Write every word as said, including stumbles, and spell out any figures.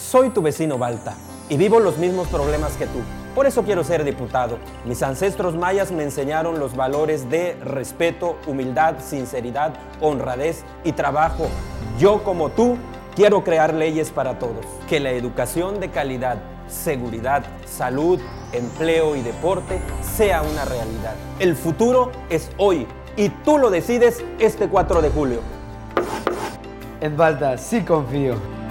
Soy tu vecino Balta y vivo los mismos problemas que tú. Por eso quiero ser diputado. Mis ancestros mayas me enseñaron los valores de respeto, humildad, sinceridad, honradez y trabajo. Yo, como tú, quiero crear leyes para todos. Que la educación de calidad, seguridad, salud, empleo y deporte sea una realidad. El futuro es hoy y tú lo decides este cuatro de julio. En Balta sí confío.